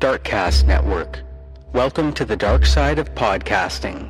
Darkcast Network. Welcome to the dark side of podcasting.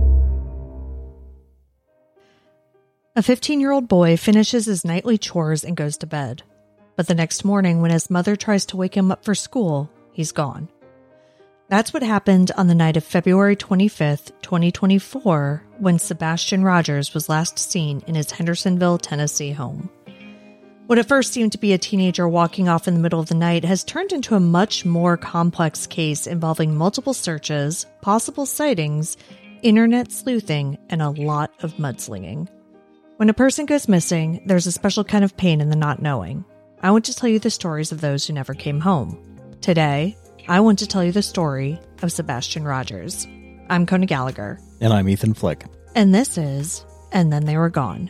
A 15-year-old boy finishes his nightly chores and goes to bed. But the next morning, when his mother tries to wake him up for school, he's gone. That's what happened on the night of February 25th, 2024, when Sebastian Rogers was last seen in his Hendersonville, Tennessee home. What at first seemed to be a teenager walking off in the middle of the night has turned into a much more complex case involving multiple searches, possible sightings, internet sleuthing, and a lot of mudslinging. When a person goes missing, there's a special kind of pain in the not knowing. I want to tell you the stories of those who never came home. Today, I want to tell you the story of Sebastian Rogers. I'm Kona Gallagher. And I'm Ethan Flick. And this is And Then They Were Gone.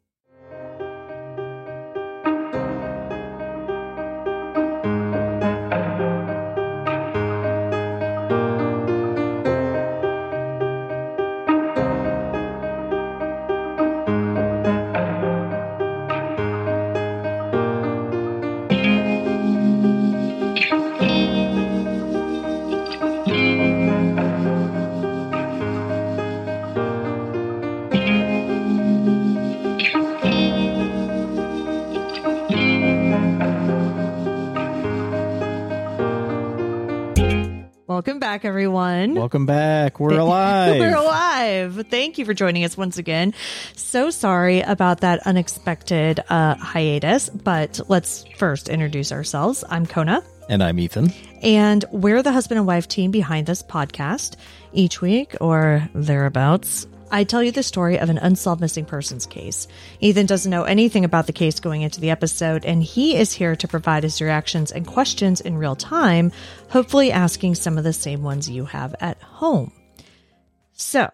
Welcome back, everyone. Welcome back. We're alive. We're alive. Thank you for joining us once again. So sorry about that unexpected hiatus, but let's first introduce ourselves. I'm Kona. And I'm Ethan. And we're the husband and wife team behind this podcast. Each week, or thereabouts, I tell you the story of an unsolved missing persons case. Ethan doesn't know anything about the case going into the episode, and he is here to provide his reactions and questions in real time, hopefully asking some of the same ones you have at home. So,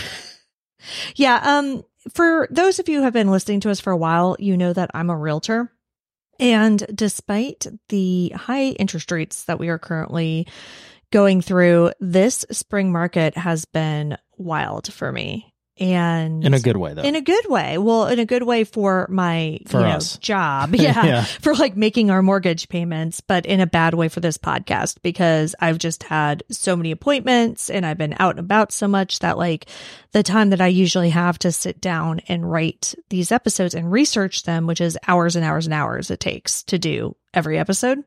for those of you who have been listening to us for a while, you know that I'm a realtor. And despite the high interest rates that we are currently going through, this spring market has been wild for me. And in a good way, though. In a good way. Well, in a good way for my job. Yeah. For like making our mortgage payments, but in a bad way for this podcast because I've just had so many appointments and I've been out and about so much that like the time that I usually have to sit down and write these episodes and research them, which is hours and hours and hours it takes to do every episode,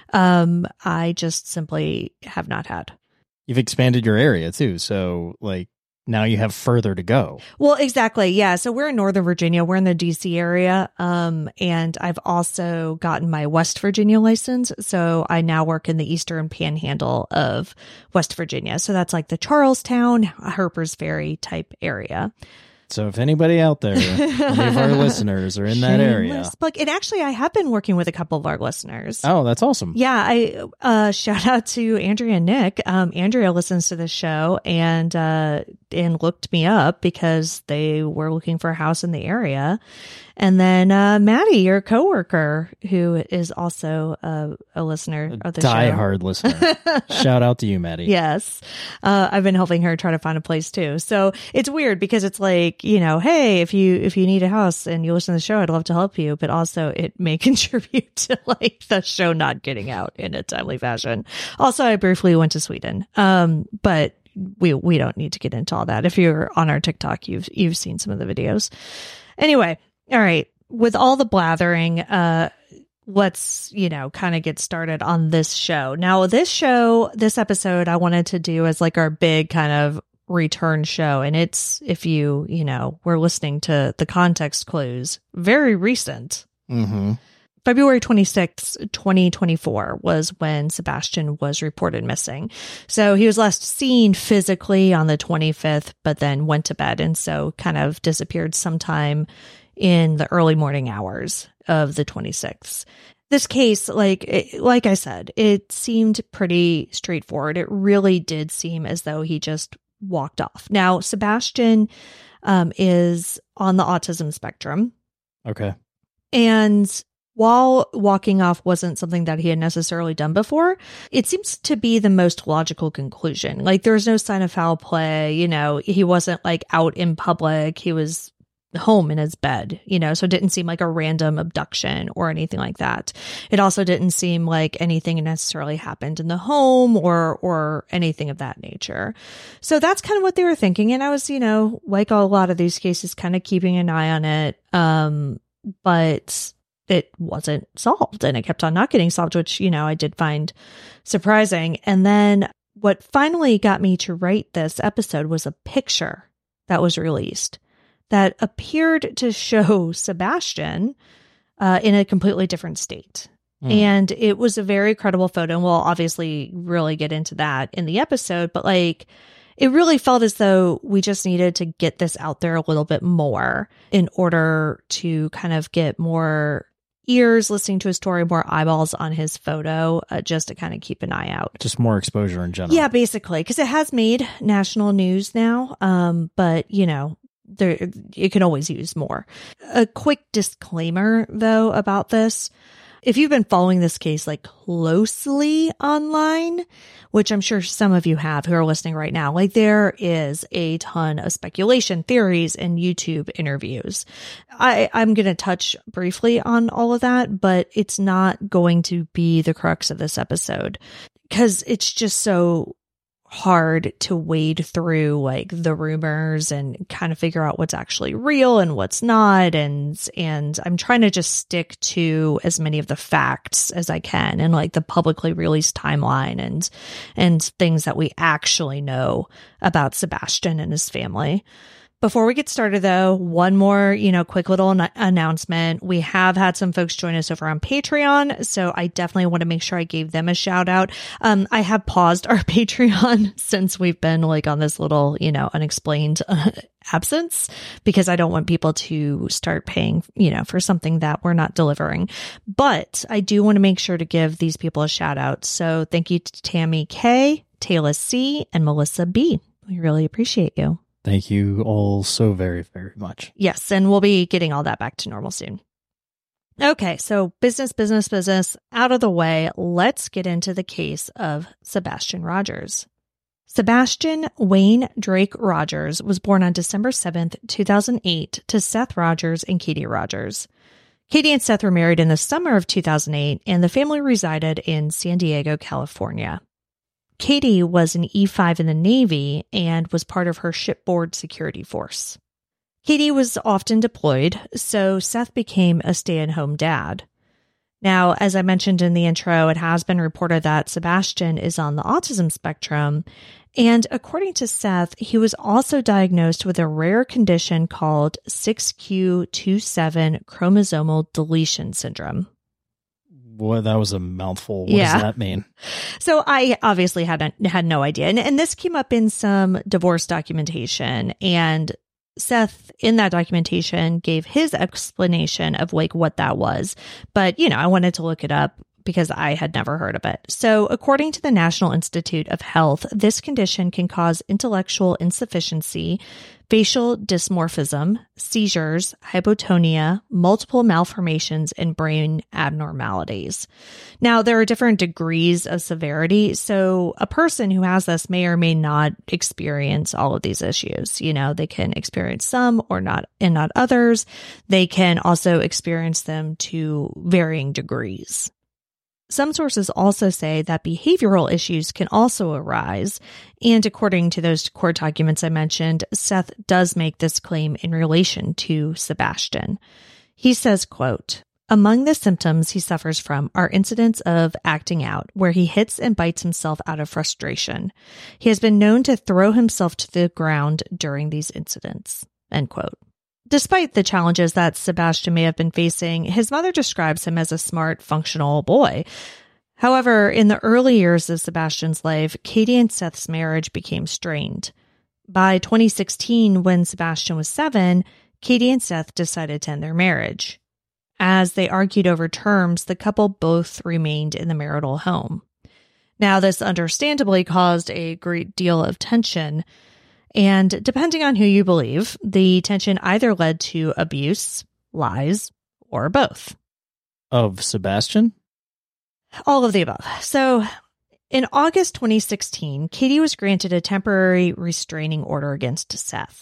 I just simply have not had. You've expanded your area too. So like, now you have further to go. Well, exactly. Yeah. So we're in Northern Virginia. We're in the DC area. And I've also gotten my West Virginia license. So I now work in the Eastern Panhandle of West Virginia. So that's like the Charlestown, Harpers Ferry type area. So if anybody out there, any of our listeners are in that area. And actually, I have been working with a couple of our listeners. Oh, that's awesome. Yeah. I shout out to Andrea and Nick. Andrea listens to the show and looked me up because they were looking for a house in the area. And then Maddie, your coworker, who is also a listener of the show. Diehard listener. Shout out to you, Maddie. Yes. I've been helping her try to find a place too. So it's weird because it's like, you know, hey, if you need a house and you listen to the show, I'd love to help you. But also it may contribute to like the show not getting out in a timely fashion. Also, I briefly went to Sweden. But we don't need to get into all that. If you're on our TikTok, you've seen some of the videos. Anyway. All right. With all the blathering, let's, kind of get started on this show. Now, this episode, I wanted to do as like our big kind of return show. And it's, if you were listening to the context clues, very recent. Mm-hmm. February 26th, 2024 was when Sebastian was reported missing. So he was last seen physically on the 25th, but then went to bed. And so kind of disappeared sometime in the early morning hours of the 26th. This case, like I said, it seemed pretty straightforward. It really did seem as though he just walked off. Now, Sebastian is on the autism spectrum. Okay. And while walking off wasn't something that he had necessarily done before, it seems to be the most logical conclusion. Like, there's no sign of foul play. He wasn't like out in public. He was home in his bed, so it didn't seem like a random abduction or anything like that. It also didn't seem like anything necessarily happened in the home or anything of that nature. So that's kind of what they were thinking. And I was, like a lot of these cases, kind of keeping an eye on it. But it wasn't solved, and it kept on not getting solved, which, I did find surprising. And then what finally got me to write this episode was a picture that was released that appeared to show Sebastian in a completely different state. And it was a very credible photo. And we'll obviously really get into that in the episode, but it really felt as though we just needed to get this out there a little bit more in order to kind of get more ears listening to his story, more eyeballs on his photo, just to kind of keep an eye out. Just more exposure in general. Yeah, basically, because it has made national news now. But, you can always use more. A quick disclaimer, though, about this. If you've been following this case closely online, which I'm sure some of you have who are listening right now, there is a ton of speculation, theories, and YouTube interviews. I'm going to touch briefly on all of that, but it's not going to be the crux of this episode because it's just so hard to wade through the rumors and kind of figure out what's actually real and what's not. And I'm trying to just stick to as many of the facts as I can and the publicly released timeline and things that we actually know about Sebastian and his family. Before we get started, though, one more, quick little announcement. We have had some folks join us over on Patreon, so I definitely want to make sure I gave them a shout out. I have paused our Patreon since we've been on this little, unexplained absence because I don't want people to start paying, for something that we're not delivering. But I do want to make sure to give these people a shout out. So thank you to Tammy K, Taylor C, and Melissa B. We really appreciate you. Thank you all so very, very much. Yes, and we'll be getting all that back to normal soon. Okay, so business out of the way. Let's get into the case of Sebastian Rogers. Sebastian Wayne Drake Rogers was born on December 7th, 2008 to Seth Rogers and Katie Rogers. Katie and Seth were married in the summer of 2008, and the family resided in San Diego, California. Katie was an E5 in the Navy and was part of her shipboard security force. Katie was often deployed, so Seth became a stay-at-home dad. Now, as I mentioned in the intro, it has been reported that Sebastian is on the autism spectrum, and according to Seth, he was also diagnosed with a rare condition called 6q27 chromosomal deletion syndrome. Well, that was a mouthful. What does that mean? So I obviously had no idea. And this came up in some divorce documentation. And Seth, in that documentation, gave his explanation of what that was. But, I wanted to look it up because I had never heard of it. So according to the National Institute of Health, this condition can cause intellectual insufficiency, facial dysmorphism, seizures, hypotonia, multiple malformations, and brain abnormalities. Now, there are different degrees of severity, so a person who has this may or may not experience all of these issues. They can experience some or not, and not others. They can also experience them to varying degrees. Some sources also say that behavioral issues can also arise, and according to those court documents I mentioned, Seth does make this claim in relation to Sebastian. He says, quote, "Among the symptoms he suffers from are incidents of acting out, where he hits and bites himself out of frustration. He has been known to throw himself to the ground during these incidents." End quote. Despite the challenges that Sebastian may have been facing, his mother describes him as a smart, functional boy. However, in the early years of Sebastian's life, Katie and Seth's marriage became strained. By 2016, when Sebastian was 7, Katie and Seth decided to end their marriage. As they argued over terms, the couple both remained in the marital home. Now, this understandably caused a great deal of tension. And depending on who you believe, the tension either led to abuse, lies, or both. Of Sebastian? All of the above. So, in August 2016, Katie was granted a temporary restraining order against Seth.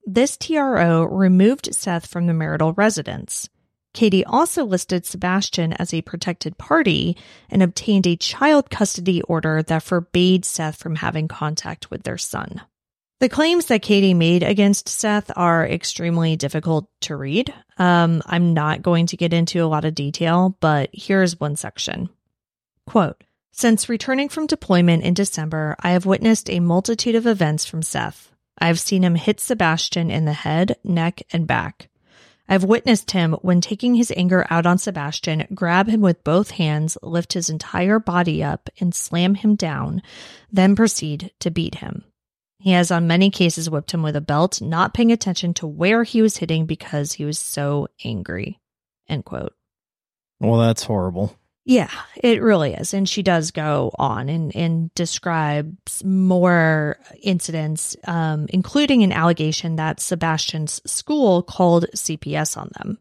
This TRO removed Seth from the marital residence. Katie also listed Sebastian as a protected party and obtained a child custody order that forbade Seth from having contact with their son. The claims that Katie made against Seth are extremely difficult to read. I'm not going to get into a lot of detail, but here's one section. Quote, "Since returning from deployment in December, I have witnessed a multitude of events from Seth. I have seen him hit Sebastian in the head, neck, and back. I've witnessed him, when taking his anger out on Sebastian, grab him with both hands, lift his entire body up, and slam him down, then proceed to beat him. He has on many cases whipped him with a belt, not paying attention to where he was hitting because he was so angry." End quote. Well, that's horrible. Yeah, it really is. And she does go on and describes more incidents, including an allegation that Sebastian's school called CPS on them.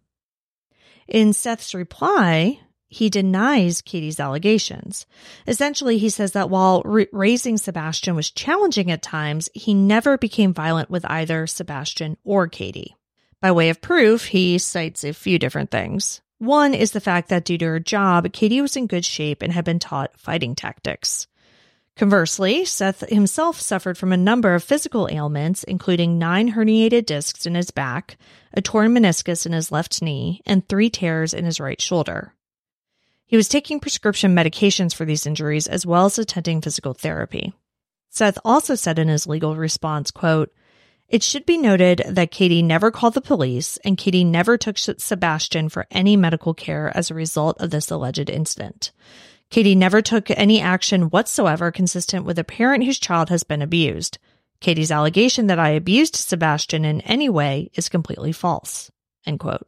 In Seth's reply, he denies Katie's allegations. Essentially, he says that while raising Sebastian was challenging at times, he never became violent with either Sebastian or Katie. By way of proof, he cites a few different things. One is the fact that due to her job, Katie was in good shape and had been taught fighting tactics. Conversely, Seth himself suffered from a number of physical ailments, including 9 herniated discs in his back, a torn meniscus in his left knee, and 3 tears in his right shoulder. He was taking prescription medications for these injuries as well as attending physical therapy. Seth also said in his legal response, quote, "It should be noted that Katie never called the police and Katie never took Sebastian for any medical care as a result of this alleged incident. Katie never took any action whatsoever consistent with a parent whose child has been abused. Katie's allegation that I abused Sebastian in any way is completely false." End quote.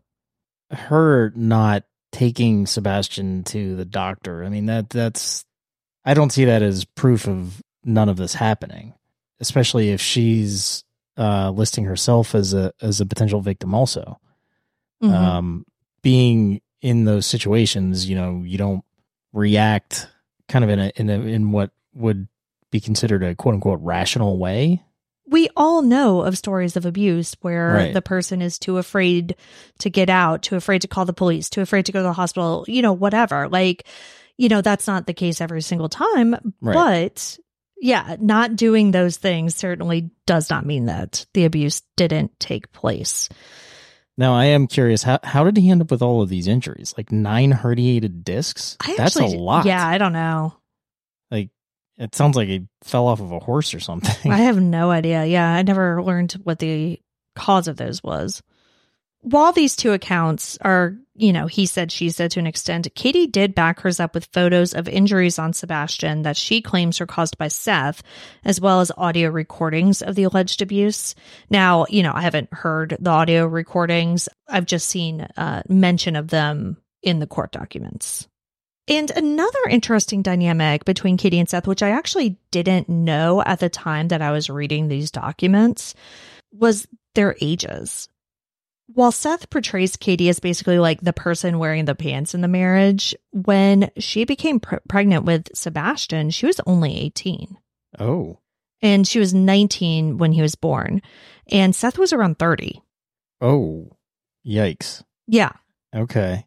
Her not taking Sebastian to the doctor, I mean, that's I don't see that as proof of none of this happening, especially if she's listing herself as a potential victim also. Mm-hmm. Being in those situations, you don't react kind of in what would be considered a quote unquote rational way. We all know of stories of abuse where Right. the person is too afraid to get out, too afraid to call the police, too afraid to go to the hospital, whatever. That's not the case every single time, Right. but yeah, not doing those things certainly does not mean that the abuse didn't take place. Now, I am curious, how did he end up with all of these injuries? Like 9 herniated discs? That's a lot. Yeah, I don't know. Like, it sounds like he fell off of a horse or something. I have no idea. Yeah, I never learned what the cause of those was. While these two accounts are, he said, she said to an extent, Katie did back hers up with photos of injuries on Sebastian that she claims were caused by Seth, as well as audio recordings of the alleged abuse. Now, I haven't heard the audio recordings. I've just seen mention of them in the court documents. And another interesting dynamic between Katie and Seth, which I actually didn't know at the time that I was reading these documents, was their ages. While Seth portrays Katie as basically like the person wearing the pants in the marriage, when she became pregnant with Sebastian, she was only 18. Oh. And she was 19 when he was born. And Seth was around 30. Oh. Yikes. Yeah. Okay.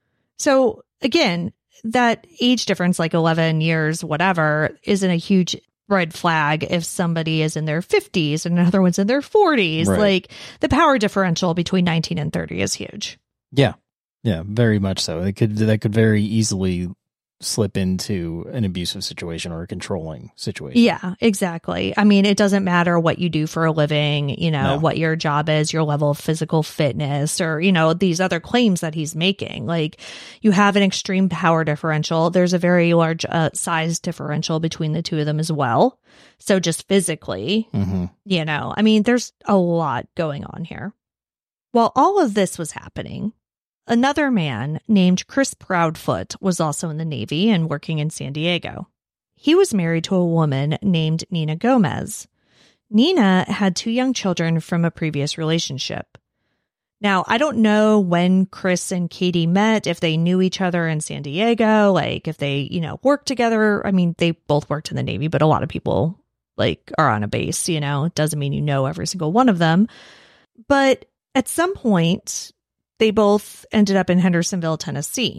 So again, that age difference, like 11 years, whatever, isn't a huge red flag if somebody is in their 50s and another one's in their 40s. Right. Like, the power differential between 19 and 30 is huge. Yeah. Yeah, very much so. That could very easily slip into an abusive situation or a controlling situation. Yeah, exactly. I mean, it doesn't matter what you do for a living, No. what your job is, your level of physical fitness, or, these other claims that he's making. Like, you have an extreme power differential. There's a very large size differential between the two of them as well. So just physically, I mean, there's a lot going on here. While all of this was happening, another man named Chris Proudfoot was also in the Navy and working in San Diego. He was married to a woman named Nina Gomez. Nina had 2 young children from a previous relationship. Now, I don't know when Chris and Katie met, if they knew each other in San Diego, like if they, worked together. I mean, they both worked in the Navy, but a lot of people are on a base, it doesn't mean every single one of them. But at some point, they both ended up in Hendersonville, Tennessee.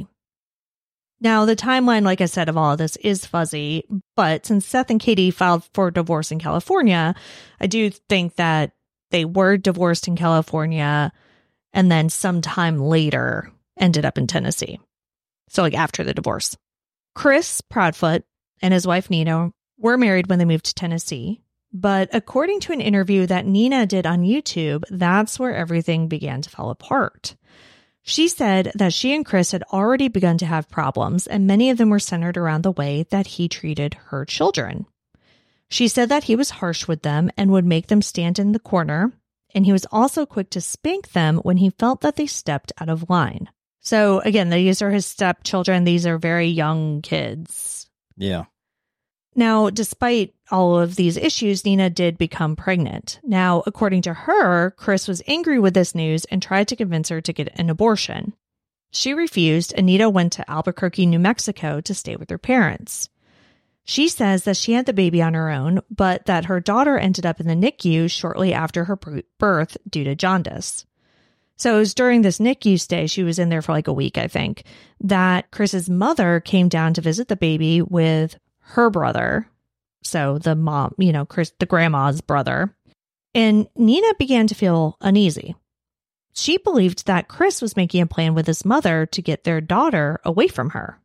Now, the timeline, like I said, of all of this is fuzzy, but since Seth and Katie filed for divorce in California, I do think that they were divorced in California and then sometime later ended up in Tennessee. So like after the divorce. Chris Proudfoot and his wife Nina were married when they moved to Tennessee. But according to an interview that Nina did on YouTube, that's where everything began to fall apart. She said that she and Chris had already begun to have problems, and many of them were centered around the way that he treated her children. She said that he was harsh with them and would make them stand in the corner, and he was also quick to spank them when he felt that they stepped out of line. So again, these are his stepchildren. These are very young kids. Yeah. Now, despite all of these issues, Nina did become pregnant. Now, according to her, Chris was angry with this news and tried to convince her to get an abortion. She refused, and Nina went to Albuquerque, New Mexico to stay with her parents. She says that she had the baby on her own, but that her daughter ended up in the NICU shortly after her birth due to jaundice. So it was during this NICU stay, she was in there for like a week, I think, that Chris's mother came down to visit the baby with her brother. So the mom, Chris, the grandma's brother. And Nina began to feel uneasy. She believed that Chris was making a plan with his mother to get their daughter away from her.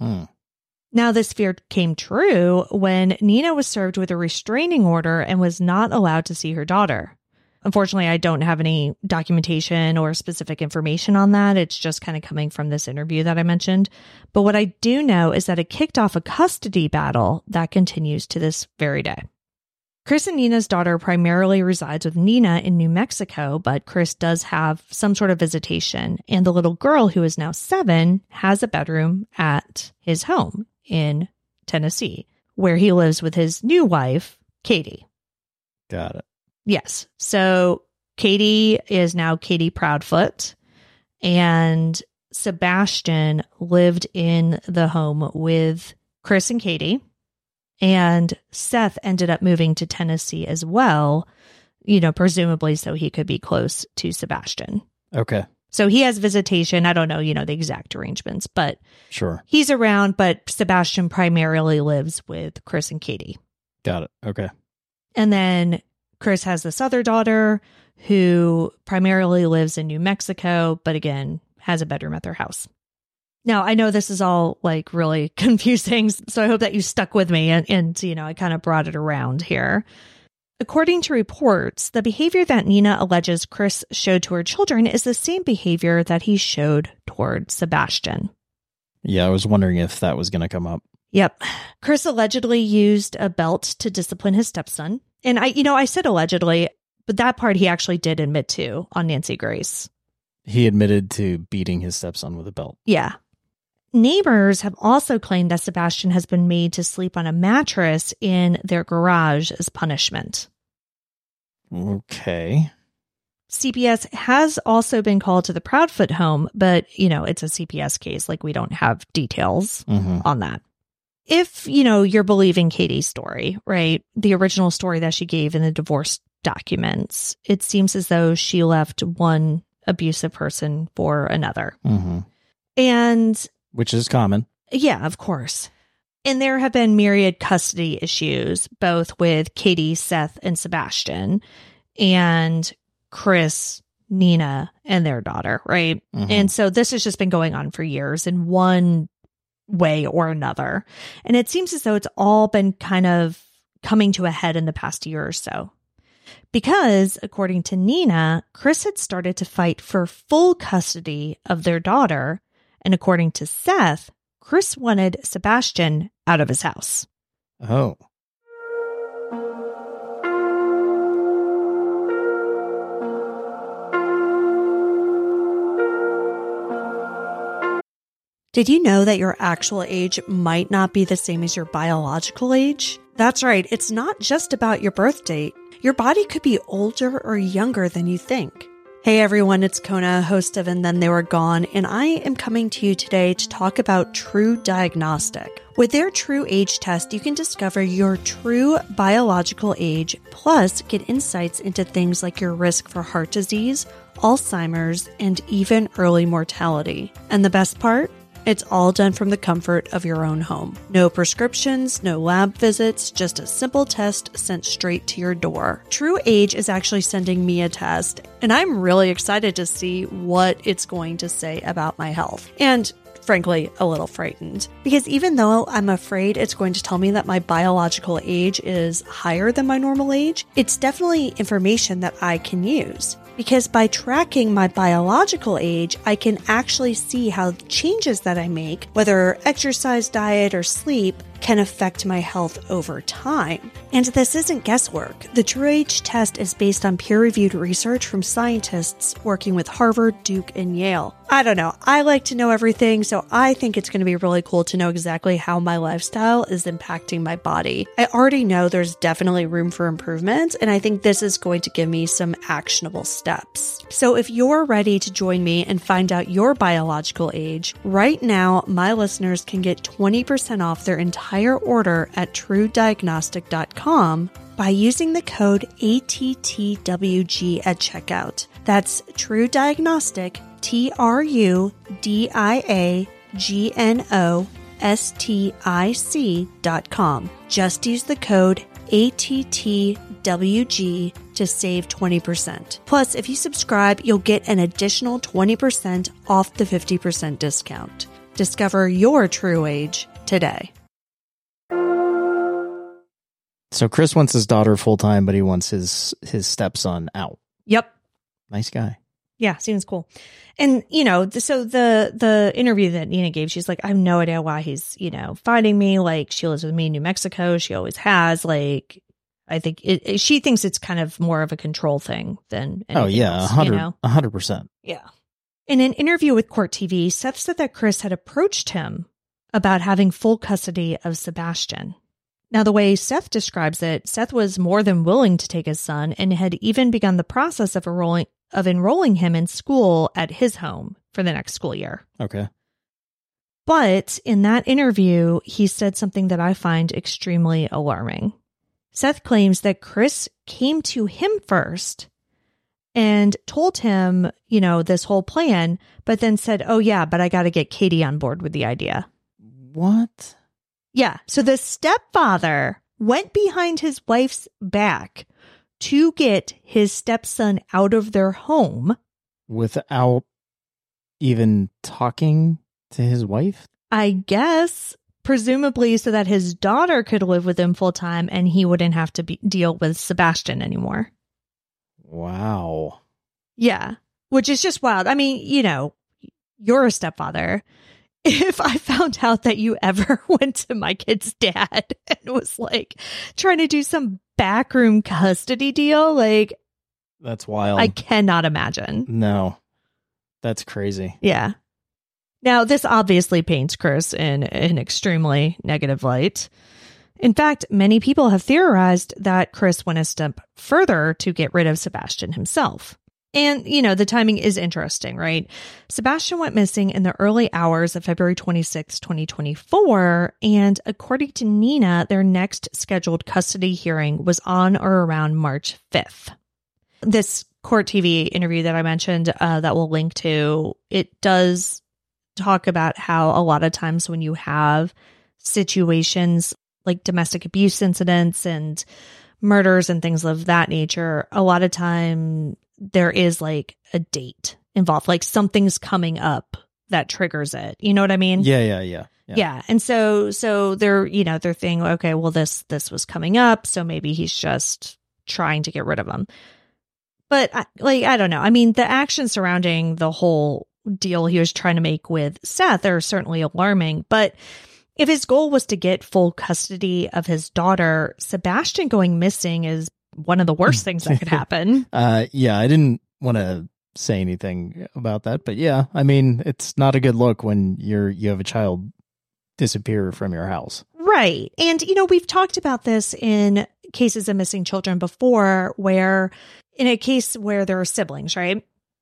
Now, this fear came true when Nina was served with a restraining order and was not allowed to see her daughter. Unfortunately, I don't have any documentation or specific information on that. It's just kind of coming from this interview that I mentioned. But what I do know is that it kicked off a custody battle that continues to this very day. Chris and Nina's daughter primarily resides with Nina in New Mexico, but Chris does have some sort of visitation. And the little girl, who is now 7, has a bedroom at his home in Tennessee, where he lives with his new wife, Katie. Got it. Yes. So Katie is now Katie Proudfoot, and Sebastian lived in the home with Chris and Katie, and Seth ended up moving to Tennessee as well, presumably so he could be close to Sebastian. Okay. So he has visitation. I don't know, the exact arrangements, but sure, he's around, but Sebastian primarily lives with Chris and Katie. Got it. Okay. And then Chris has this other daughter who primarily lives in New Mexico, but again, has a bedroom at their house. Now, I know this is all like really confusing, so I hope that you stuck with me and I kind of brought it around here. According to reports, the behavior that Nina alleges Chris showed to her children is the same behavior that he showed toward Sebastian. Yeah, I was wondering if that was going to come up. Yep. Chris allegedly used a belt to discipline his stepson. And I said allegedly, but that part he actually did admit to on Nancy Grace. He admitted to beating his stepson with a belt. Yeah. Neighbors have also claimed that Sebastian has been made to sleep on a mattress in their garage as punishment. Okay. CPS has also been called to the Proudfoot home, but, it's a CPS case. Like, we don't have details on that. If, you're believing Katie's story, right, the original story that she gave in the divorce documents, it seems as though she left one abusive person for another. And which is common. Yeah, of course. And there have been myriad custody issues, both with Katie, Seth, and Sebastian, and Chris, Nina, and their daughter, right? And so this has just been going on for years in one way or another. And it seems as though it's all been kind of coming to a head in the past year or so. Because, according to Nina, Chris had started to fight for full custody of their daughter. And according to Seth, Chris wanted Sebastian out of his house. Oh. Did you know that your actual age might not be the same as your biological age? That's right. It's not just about your birth date. Your body could be older or younger than you think. Hey everyone, it's Kona, host of And Then They Were Gone, and I am coming to you today to talk about True Diagnostic. With their True Age test, you can discover your true biological age, plus get insights into things like your risk for heart disease, Alzheimer's, and even early mortality. And the best part? It's all done from the comfort of your own home. No prescriptions, no lab visits, just a simple test sent straight to your door. True Age is actually sending me a test, and I'm really excited to see what it's going to say about my health. And frankly, a little frightened. Because even though I'm afraid it's going to tell me that my biological age is higher than my normal age, it's definitely information that I can use. Because by tracking my biological age, I can actually see how the changes that I make, whether exercise, diet, or sleep, can affect my health over time. And this isn't guesswork. The True Age test is based on peer-reviewed research from scientists working with Harvard, Duke, and Yale. I don't know. I like to know everything, so I think it's going to be really cool to know exactly how my lifestyle is impacting my body. I already know there's definitely room for improvement, and I think this is going to give me some actionable steps. So if you're ready to join me and find out your biological age, right now, my listeners can get 20% off their entire order at TrueDiagnostic.com by using the code ATTWG at checkout. That's True Diagnostic, TrueDiagnostic.com. Just use the code ATTWG to save 20%. Plus, if you subscribe, you'll get an additional 20% off the 50% discount. Discover your true age today. So Chris wants his daughter full-time, but he wants his stepson out. Yep. Nice guy. Yeah, seems cool. And, you know, so the interview that Nina gave, she's like, I have no idea why he's, you know, fighting me. Like, she lives with me in New Mexico. She always has. Like, I think she thinks it's kind of more of a control thing than anything else, 100%. Yeah. In an interview with Court TV, Seth said that Chris had approached him about having full custody of Sebastian. Now, the way Seth describes it, Seth was more than willing to take his son and had even begun the process of enrolling him in school at his home for the next school year. Okay. But in that interview, he said something that I find extremely alarming. Seth claims that Chris came to him first and told him, you know, this whole plan, but then said, oh yeah, but I got to get Katie on board with the idea. What? Yeah. So the stepfather went behind his wife's back to get his stepson out of their home. Without even talking to his wife? I guess, presumably so that his daughter could live with him full time and he wouldn't have to deal with Sebastian anymore. Wow. Yeah. Which is just wild. I mean, you know, you're a stepfather. If I found out that you ever went to my kid's dad and was like trying to do some backroom custody deal, like, that's wild. I cannot imagine. No, that's crazy. Yeah. Now, this obviously paints Chris in an extremely negative light. In fact, many people have theorized that Chris went a step further to get rid of Sebastian himself. And, you know, the timing is interesting, right? Sebastian went missing in the early hours of February 26, 2024. And according to Nina, their next scheduled custody hearing was on or around March 5th. This Court TV interview that I mentioned that we'll link to, it does talk about how a lot of times when you have situations like domestic abuse incidents and murders and things of that nature, a lot of time there is like a date involved, like something's coming up that triggers it. You know what I mean? Yeah. And so they're thinking, okay, well, this was coming up, so maybe he's just trying to get rid of him. But I don't know. I mean, the actions surrounding the whole deal he was trying to make with Seth are certainly alarming. But if his goal was to get full custody of his daughter, Sebastian going missing is one of the worst things that could happen. Yeah, I didn't want to say anything about that, but yeah, I mean, it's not a good look when you have a child disappear from your house. Right. And, you know, we've talked about this in cases of missing children before, where in a case where there are siblings, right?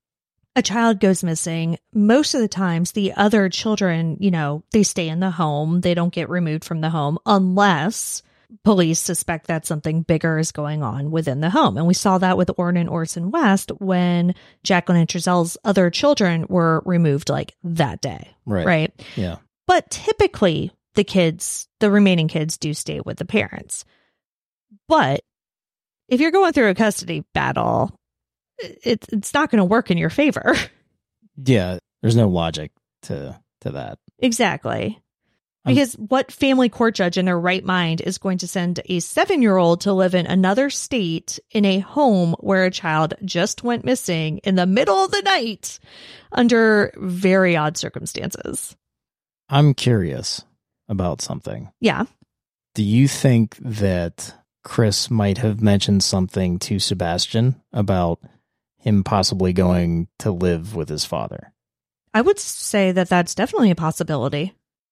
a child goes missing, most of the times the other children, they stay in the home. They don't get removed from the home unless police suspect that something bigger is going on within the home. And we saw that with Orrin and Orson West when Jacqueline and Trezelle's other children were removed like that day. Right. Yeah. But typically the remaining kids do stay with the parents. But if you're going through a custody battle, it's not going to work in your favor. Yeah. There's no logic to that. Exactly. Because what family court judge in their right mind is going to send a 7-year-old to live in another state in a home where a child just went missing in the middle of the night under very odd circumstances? I'm curious about something. Yeah. Do you think that Chris might have mentioned something to Sebastian about him possibly going to live with his father? I would say that that's definitely a possibility.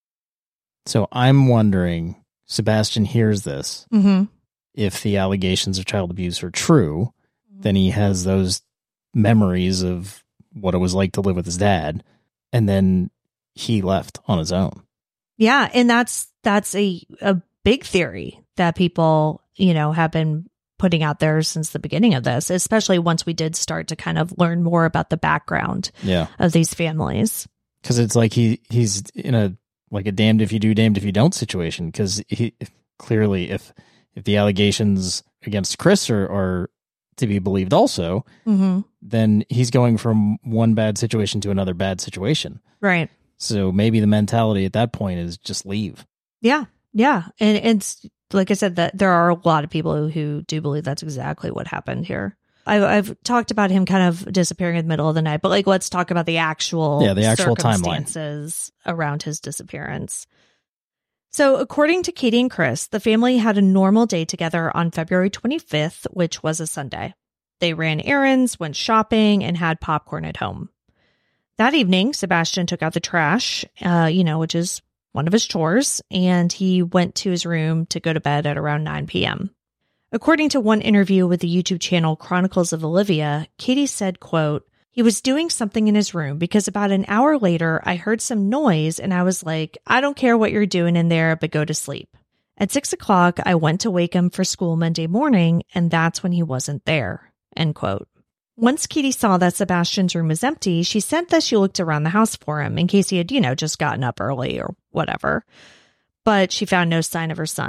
So I'm wondering, Sebastian hears this. Mm-hmm. If the allegations of child abuse are true, then he has those memories of what it was like to live with his dad, and then he left on his own. Yeah, and that's a big theory that people, have been putting out there since the beginning of this, especially once we did start to kind of learn more about the background of these families. Because it's like he's in a damned if you do, damned if you don't situation. Because he clearly, if the allegations against Chris are to be believed also, then he's going from one bad situation to another bad situation. Right. So maybe the mentality at that point is just leave. Yeah. Yeah. And it's like I said, that there are a lot of people who do believe that's exactly what happened here. I've talked about him kind of disappearing in the middle of the night, but let's talk about the actual circumstances around his disappearance. So according to Katie and Chris, the family had a normal day together on February 25th, which was a Sunday. They ran errands, went shopping, and had popcorn at home. That evening, Sebastian took out the trash, which is one of his chores, and he went to his room to go to bed at around 9 p.m. According to one interview with the YouTube channel Chronicles of Olivia, Katie said, quote, "He was doing something in his room because about an hour later, I heard some noise and I was like, I don't care what you're doing in there, but go to sleep. At 6 o'clock, I went to wake him for school Monday morning, and that's when he wasn't there." End quote. Once Katie saw that Sebastian's room was empty, she said that she looked around the house for him in case he had, just gotten up early or whatever. But she found no sign of her son.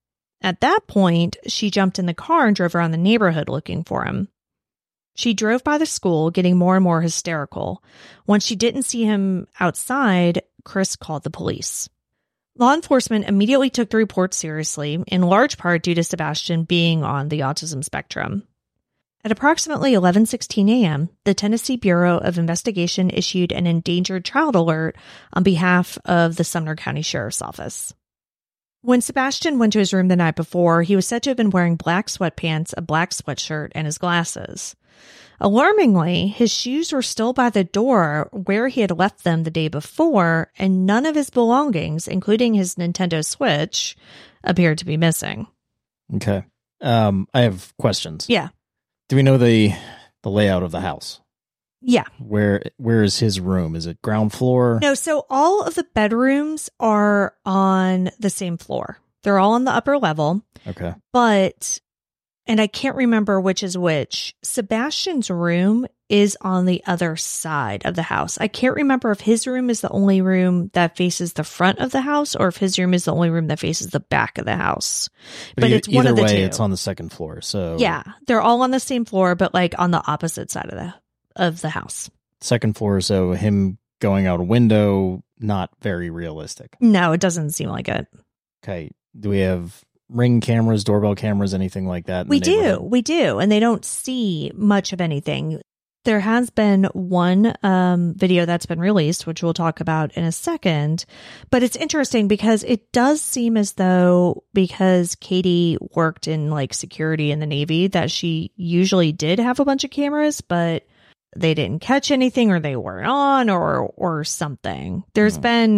At that point, she jumped in the car and drove around the neighborhood looking for him. She drove by the school, getting more and more hysterical. Once she didn't see him outside, Chris called the police. Law enforcement immediately took the report seriously, in large part due to Sebastian being on the autism spectrum. At approximately 11:16 a.m., the Tennessee Bureau of Investigation issued an endangered child alert on behalf of the Sumner County Sheriff's Office. When Sebastian went to his room the night before, he was said to have been wearing black sweatpants, a black sweatshirt, and his glasses. Alarmingly, his shoes were still by the door where he had left them the day before, and none of his belongings, including his Nintendo Switch, appeared to be missing. Okay. I have questions. Yeah. Do we know the layout of the house? Yeah. Where is his room? Is it ground floor? No, so all of the bedrooms are on the same floor. They're all on the upper level. Okay. But, and I can't remember which is which, Sebastian's room is on the other side of the house. I can't remember if his room is the only room that faces the front of the house or if his room is the only room that faces the back of the house. But it's one of the two. Either way, it's on the second floor. So yeah, they're all on the same floor, but on the opposite side of the house. Second floor, so him going out a window, not very realistic. No, it doesn't seem like it. Okay. Do we have Ring cameras, doorbell cameras, anything like that? We do. And they don't see much of anything. There has been one video that's been released, which we'll talk about in a second. But it's interesting because it does seem as though because Katie worked in security in the Navy, that she usually did have a bunch of cameras, but they didn't catch anything or they weren't on or something. There's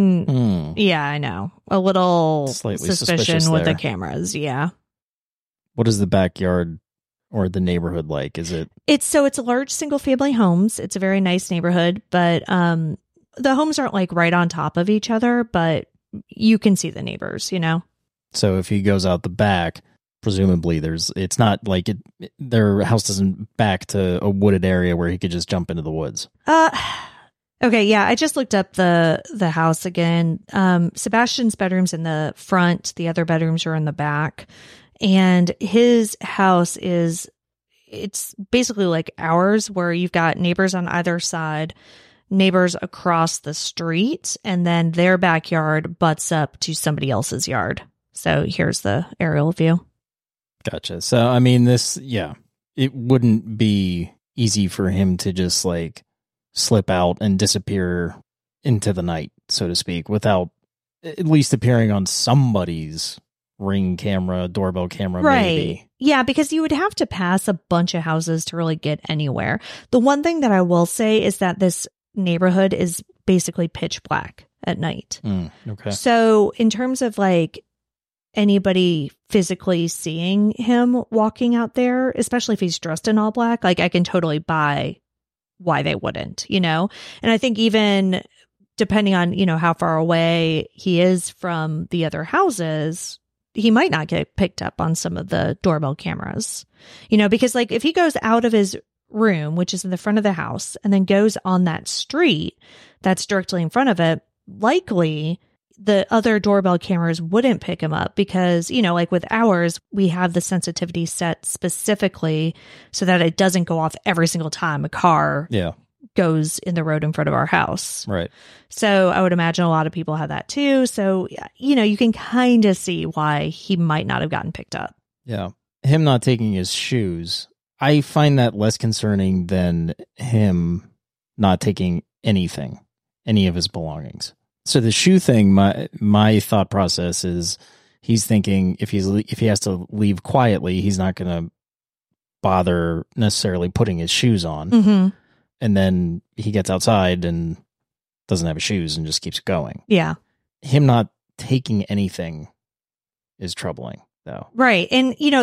been, yeah, I know, a little slightly suspicion with there. the cameras. Yeah. What does the backyard or the neighborhood like? Is it? It's a large single family homes. It's a very nice neighborhood, but the homes aren't like right on top of each other, but you can see the neighbors, So if he goes out the back, presumably it's not like their house doesn't back to a wooded area where he could just jump into the woods. Okay, yeah, I just looked up the house again. Sebastian's bedroom's in the front, the other bedrooms are in the back, and his house it's basically like ours, where you've got neighbors on either side, neighbors across the street, and then their backyard butts up to somebody else's yard. So here's the aerial view. Gotcha. So, I mean, it wouldn't be easy for him to just like slip out and disappear into the night, so to speak, without at least appearing on somebody's Ring camera, doorbell camera, right. Maybe. Yeah, because you would have to pass a bunch of houses to really get anywhere. The one thing that I will say is that this neighborhood is basically pitch black at night. Okay. So in terms of like anybody physically seeing him walking out there, especially if he's dressed in all black, like I can totally buy why they wouldn't, And I think even depending on, how far away he is from the other houses, he might not get picked up on some of the doorbell cameras, because like if he goes out of his room, which is in the front of the house, and then goes on that street that's directly in front of it, likely the other doorbell cameras wouldn't pick him up because, like with ours, we have the sensitivity set specifically so that it doesn't go off every single time a car goes in the road in front of our house. Right. So I would imagine a lot of people have that too. So, you can kind of see why he might not have gotten picked up. Yeah. Him not taking his shoes, I find that less concerning than him not taking anything, any of his belongings. So the shoe thing, my thought process is he's thinking if he has to leave quietly, he's not going to bother necessarily putting his shoes on. Mm-hmm. And then he gets outside and doesn't have his shoes and just keeps going. Yeah. Him not taking anything is troubling, though. Right. And, the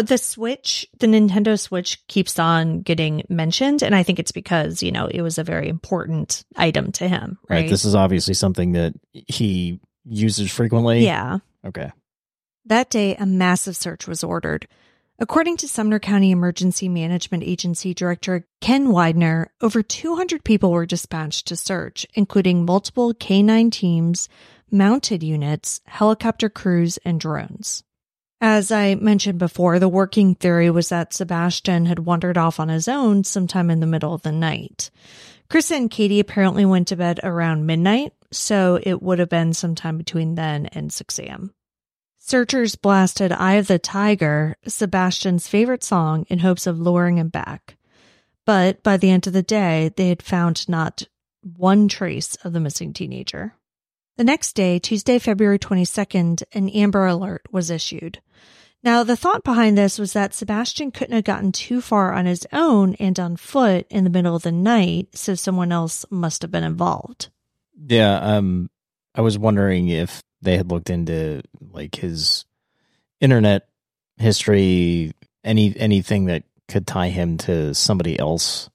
Nintendo Switch keeps on getting mentioned. And I think it's because, it was a very important item to him. Right. This is obviously something that he uses frequently. Yeah. Okay. That day, a massive search was ordered. According to Sumner County Emergency Management Agency Director Ken Widener, over 200 people were dispatched to search, including multiple K-9 teams, mounted units, helicopter crews, and drones. As I mentioned before, the working theory was that Sebastian had wandered off on his own sometime in the middle of the night. Chris and Katie apparently went to bed around midnight, so it would have been sometime between then and 6 a.m. Searchers blasted Eye of the Tiger, Sebastian's favorite song, in hopes of luring him back. But by the end of the day, they had found not one trace of the missing teenager. The next day, Tuesday, February 22nd, an Amber Alert was issued. Now, the thought behind this was that Sebastian couldn't have gotten too far on his own and on foot in the middle of the night, so someone else must have been involved. Yeah, I was wondering if they had looked into like his internet history, anything that could tie him to somebody else.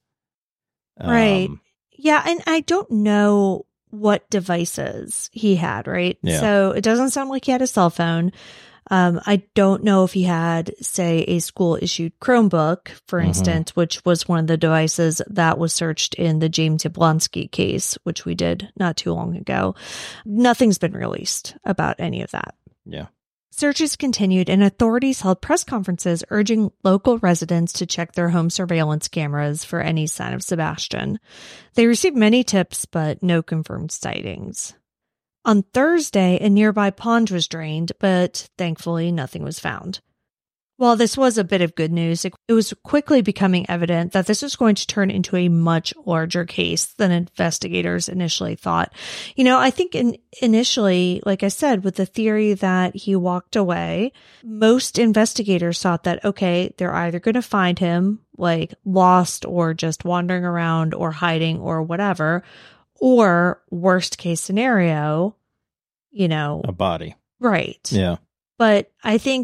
Right. Yeah, and I don't know what devices he had, right? Yeah. So it doesn't sound like he had a cell phone. I don't know if he had, say, a school-issued Chromebook, for instance, which was one of the devices that was searched in the James Yablonsky case, which we did not too long ago. Nothing's been released about any of that. Yeah. Searches continued, and authorities held press conferences urging local residents to check their home surveillance cameras for any sign of Sebastian. They received many tips, but no confirmed sightings. On Thursday, a nearby pond was drained, but thankfully nothing was found. While this was a bit of good news, it was quickly becoming evident that this was going to turn into a much larger case than investigators initially thought. I think initially, like I said, with the theory that he walked away, most investigators thought that, okay, they're either going to find him, like lost or just wandering around or hiding or whatever, or worst case scenario, a body. Right. Yeah. But I think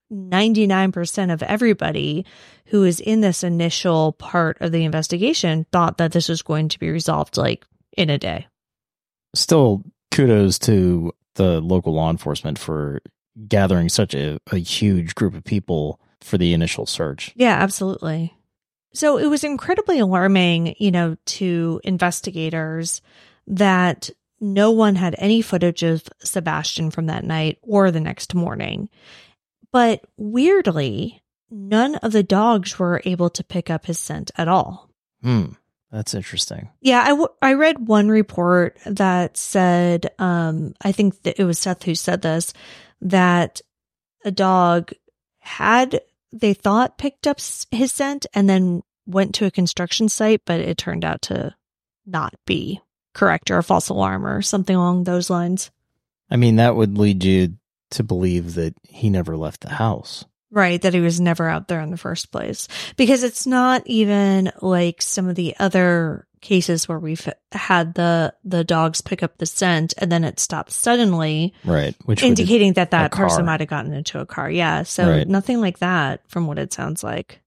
99% of everybody who is in this initial part of the investigation thought that this was going to be resolved like in a day. Still, kudos to the local law enforcement for gathering such a huge group of people for the initial search. Yeah, absolutely. So it was incredibly alarming, to investigators that no one had any footage of Sebastian from that night or the next morning. But weirdly, none of the dogs were able to pick up his scent at all. That's interesting. Yeah, I read one report that said, I think that it was Seth who said this, that a dog they thought picked up his scent and then went to a construction site, but it turned out to not be correct, or a false alarm or something along those lines. I mean, that would lead you to believe that he never left the house. Right, that he was never out there in the first place. Because it's not even like some of the other cases where we've had the dogs pick up the scent and then it stops suddenly. Right. Which indicating that person might have gotten into a car. Yeah, so right. Nothing like that from what it sounds like.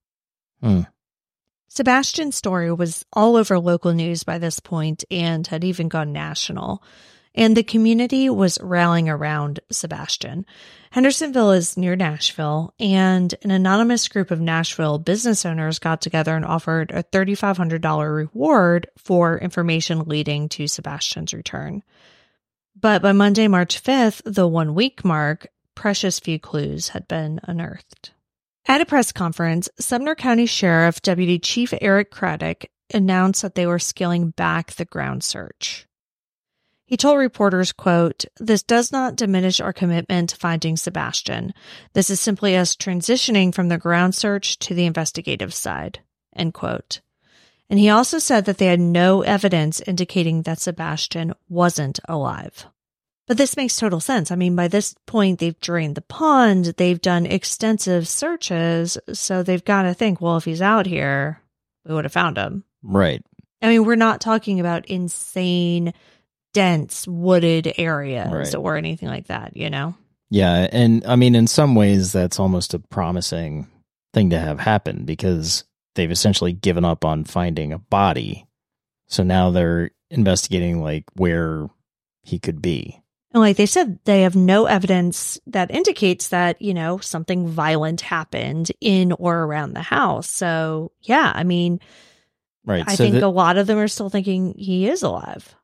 Sebastian's story was all over local news by this point and had even gone national. And the community was rallying around Sebastian. Hendersonville is near Nashville, and an anonymous group of Nashville business owners got together and offered a $3,500 reward for information leading to Sebastian's return. But by Monday, March 5th, the 1 week mark, precious few clues had been unearthed. At a press conference, Sumner County Sheriff Deputy Chief Eric Craddock announced that they were scaling back the ground search. He told reporters, quote, "This does not diminish our commitment to finding Sebastian. This is simply us transitioning from the ground search to the investigative side," end quote. And he also said that they had no evidence indicating that Sebastian wasn't alive. But this makes total sense. I mean, by this point, they've drained the pond, they've done extensive searches, so they've got to think, well, if he's out here, we would have found him. Right. I mean, we're not talking about insane, dense, wooded areas or anything like that, Yeah, and I mean, in some ways, that's almost a promising thing to have happen because they've essentially given up on finding a body. So now they're investigating, like, where he could be. And like they said, they have no evidence that indicates that, something violent happened in or around the house. So, yeah, I mean, right. I think a lot of them are still thinking he is alive.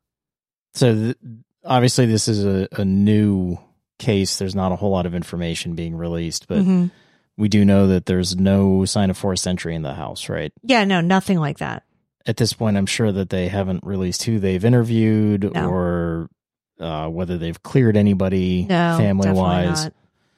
So obviously this is a new case. There's not a whole lot of information being released, but we do know that there's no sign of forced entry in the house, right? Yeah, no, nothing like that. At this point, I'm sure that they haven't released who they've interviewed or whether they've cleared anybody family-wise.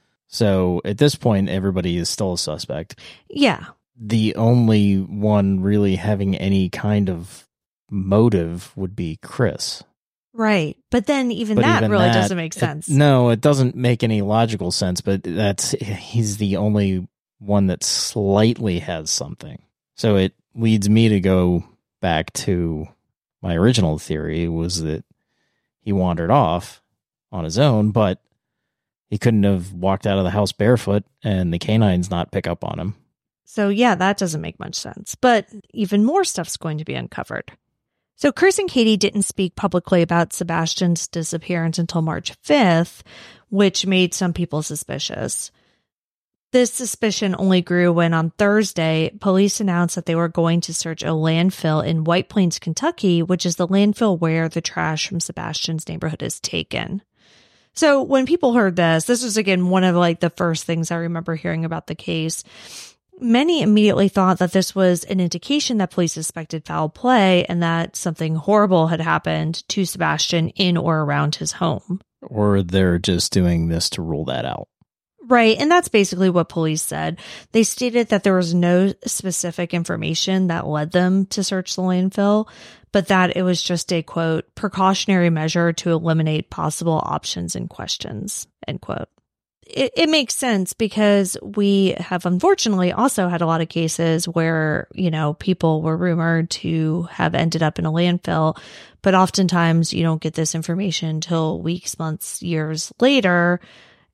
So at this point, everybody is still a suspect. Yeah. The only one really having any kind of motive would be Chris. Right. But then even that doesn't make sense. No, it doesn't make any logical sense, but he's the only one that slightly has something. So it leads me to go back to my original theory was that he wandered off on his own, but he couldn't have walked out of the house barefoot and the canines not pick up on him. So yeah, that doesn't make much sense. But even more stuff's going to be uncovered. So Chris and Katie didn't speak publicly about Sebastian's disappearance until March 5th, which made some people suspicious. This suspicion only grew when on Thursday, police announced that they were going to search a landfill in White Plains, Kentucky, which is the landfill where the trash from Sebastian's neighborhood is taken. So when people heard this was again one of like the first things I remember hearing about the case. Many immediately thought that this was an indication that police suspected foul play and that something horrible had happened to Sebastian in or around his home. Or they're just doing this to rule that out. Right, and that's basically what police said. They stated that there was no specific information that led them to search the landfill, but that it was just a, quote, precautionary measure to eliminate possible options and questions, end quote. It makes sense because we have unfortunately also had a lot of cases where, people were rumored to have ended up in a landfill, but oftentimes you don't get this information until weeks, months, years later.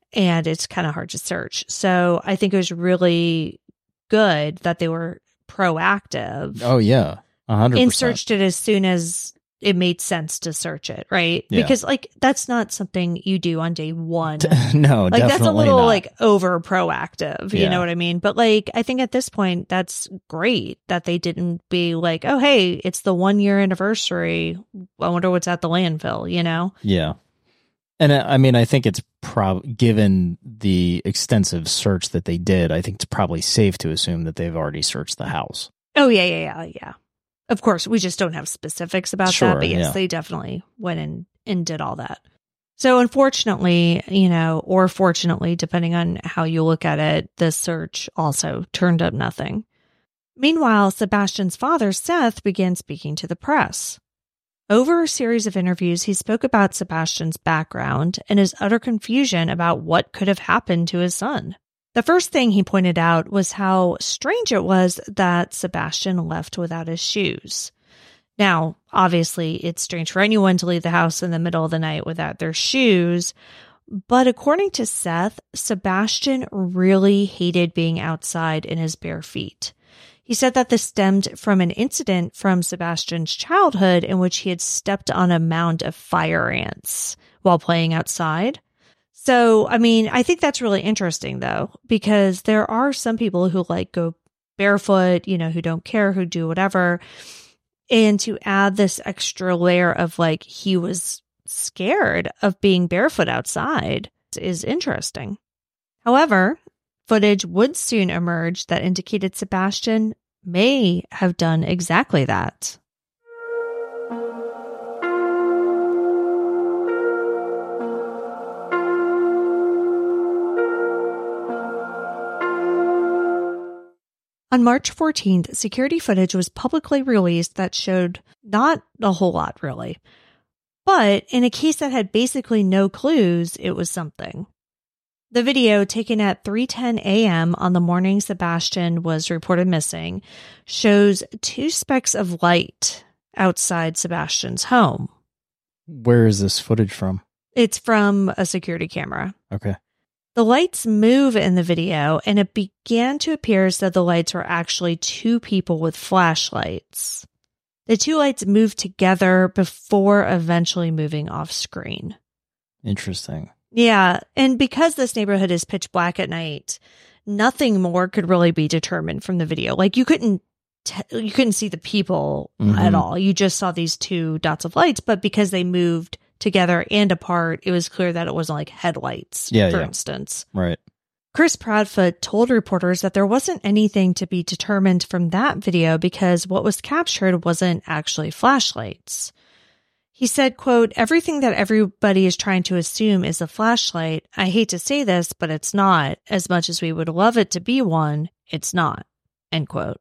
and it's kind of hard to search. So I think it was really good that they were proactive. Oh, yeah. 100%. And searched it as soon as it made sense to search it, right? Yeah. Because like that's not something you do on day one. No, like definitely that's a little not. like over proactive. You Yeah. know what I mean? But like I think at this point that's great that they didn't be like, oh hey, it's the 1 year anniversary. I wonder what's at the landfill, you know? Yeah. And I mean, I think it's given the extensive search that they did, I think it's probably safe to assume that they've already searched the house. Oh yeah. Of course, we just don't have specifics about Sure, that, but yes, yeah. they definitely went in and did all that. So unfortunately, or fortunately, depending on how you look at it, this search also turned up nothing. Meanwhile, Sebastian's father, Seth, began speaking to the press. Over a series of interviews, he spoke about Sebastian's background and his utter confusion about what could have happened to his son. The first thing he pointed out was how strange it was that Sebastian left without his shoes. Now, obviously, it's strange for anyone to leave the house in the middle of the night without their shoes, but according to Seth, Sebastian really hated being outside in his bare feet. He said that this stemmed from an incident from Sebastian's childhood in which he had stepped on a mound of fire ants while playing outside. So, I mean, I think that's really interesting, though, because there are some people who like go barefoot, who don't care, who do whatever. And to add this extra layer of like, he was scared of being barefoot outside is interesting. However, footage would soon emerge that indicated Sebastian may have done exactly that. On March 14th, security footage was publicly released that showed not a whole lot, really. But in a case that had basically no clues, it was something. The video, taken at 3:10 a.m. on the morning Sebastian was reported missing, shows two specks of light outside Sebastian's home. Where is this footage from? It's from a security camera. Okay. The lights move in the video, and it began to appear as though the lights were actually two people with flashlights. The two lights moved together before eventually moving off screen. Interesting. Yeah, and because this neighborhood is pitch black at night, nothing more could really be determined from the video. Like you couldn't see the people at all. You just saw these two dots of lights, but because they moved together and apart, it was clear that it wasn't like headlights, for instance. Right. Chris Proudfoot told reporters that there wasn't anything to be determined from that video because what was captured wasn't actually flashlights. He said, quote, "Everything that everybody is trying to assume is a flashlight. I hate to say this, but it's not. As much as we would love it to be one, it's not." End quote.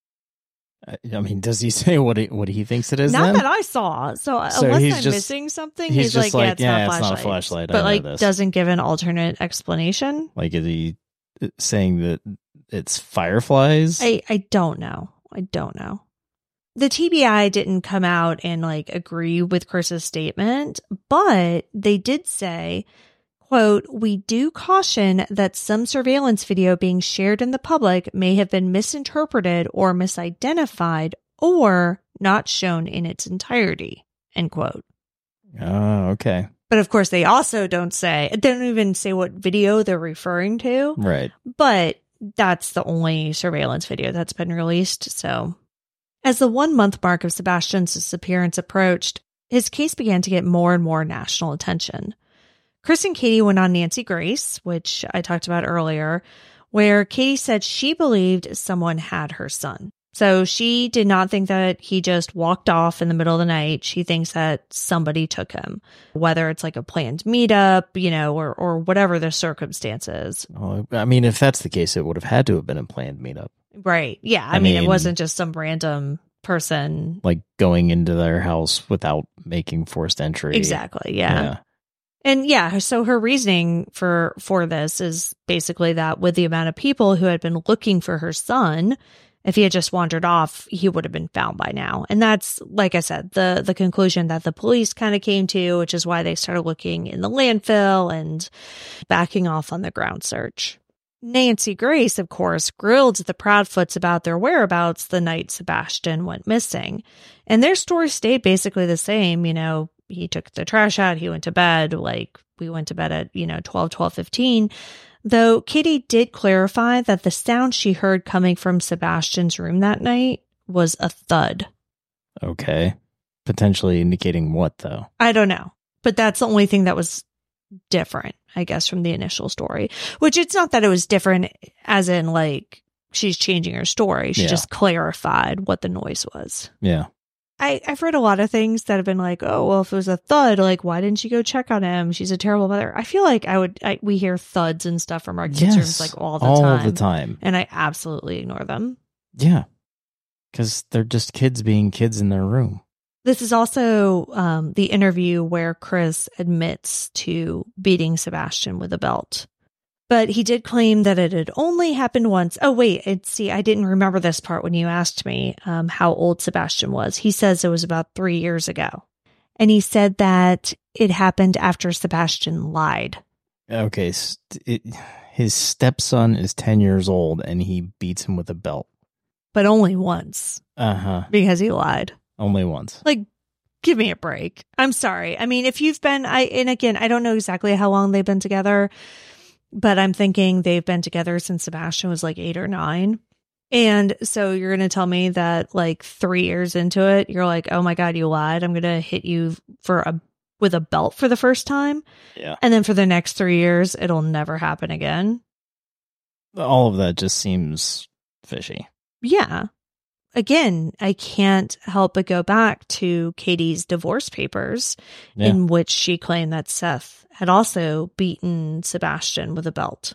I mean, does he say what he thinks it is? Not then? that I saw. So unless I'm missing something, he's just like, yeah, it's not a flashlight. But I know like, this. doesn't give an alternate explanation. Like, is he saying that it's fireflies? I don't know. The TBI didn't come out and like agree with Chris's statement, but they did say, quote, "We do caution that some surveillance video being shared in the public may have been misinterpreted or misidentified or not shown in its entirety," end quote. Oh, okay. But of course, they also don't even say what video they're referring to. Right. But that's the only surveillance video that's been released. So as the 1 month mark of Sebastian's disappearance approached, his case began to get more and more national attention. Chris and Katie went on Nancy Grace, which I talked about earlier, where Katie said she believed someone had her son. So she did not think that he just walked off in the middle of the night. She thinks that somebody took him, whether it's like a planned meetup, or whatever the circumstances. Well, I mean, if that's the case, it would have had to have been a planned meetup. Right. Yeah. I mean, it wasn't just some random person. Like going into their house without making forced entry. Exactly. Yeah. And yeah, so her reasoning for this is basically that with the amount of people who had been looking for her son If he had just wandered off, he would have been found by now. And that's, like I said, the conclusion that the police kind of came to, which is why they started looking in the landfill and backing off on the ground search. Nancy Grace, of course, grilled the Proudfoots about their whereabouts the night Sebastian went missing. And their story stayed basically the same. You know, he took the trash out, he went to bed, like we went to bed at, 12:15. Though Katie did clarify that the sound she heard coming from Sebastian's room that night was a thud. Okay. Potentially indicating what, though? I don't know. But that's the only thing that was different, I guess, from the initial story. Which it's not that it was different as in, like, she's changing her story. She just clarified what the noise was. Yeah. I've read a lot of things that have been like, oh, well, if it was a thud, like, why didn't you go check on him? She's a terrible mother. I feel like we hear thuds and stuff from our kids' rooms like all the time. And I absolutely ignore them. Yeah. Because they're just kids being kids in their room. This is also the interview where Chris admits to beating Sebastian with a belt. But he did claim that it had only happened once. Oh, wait. I didn't remember this part when you asked me how old Sebastian was. He says it was about 3 years ago. And he said that it happened after Sebastian lied. Okay. His stepson is 10 years old and he beats him with a belt. But only once. Uh-huh. Because he lied. Only once. Like, give me a break. I'm sorry. I mean, if you've been, and again, I don't know exactly how long they've been together. But I'm thinking they've been together since Sebastian was like 8 or 9. And so you're going to tell me that like 3 years into it, you're like, oh my God, you lied. I'm going to hit you with a belt for the first time. Yeah. And then for the next 3 years, it'll never happen again. All of that just seems fishy. Yeah. Again, I can't help but go back to Katie's divorce papers in which she claimed that Seth had also beaten Sebastian with a belt.